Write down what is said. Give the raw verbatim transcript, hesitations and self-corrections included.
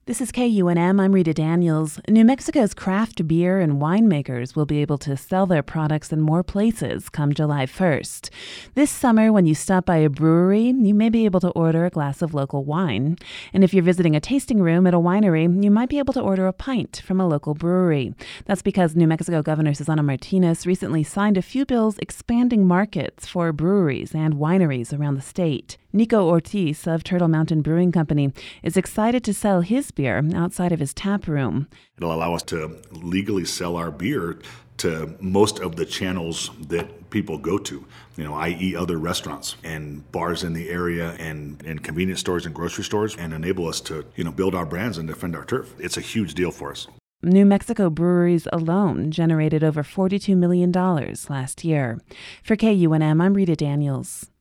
This is K U N M. I'm Rita Daniels. New Mexico's craft beer and winemakers will be able to sell their products in more places come July first. This summer, when you stop by a brewery, you may be able to order a glass of local wine. And if you're visiting a tasting room at a winery, you might be able to order a pint from a local brewery. That's because New Mexico Governor Susana Martinez recently signed a few bills expanding markets for breweries and wineries around the state. Nico Ortiz of Turtle Mountain Brewing Company is excited to sell his beer outside of his tap room. It'll allow us to legally sell our beer to most of the channels that people go to, you know, that is other restaurants and bars in the area and, and convenience stores and grocery stores, and enable us to, you know, build our brands and defend our turf. It's a huge deal for us. New Mexico breweries alone generated over forty-two million dollars last year. For K U N M, I'm Rita Daniels.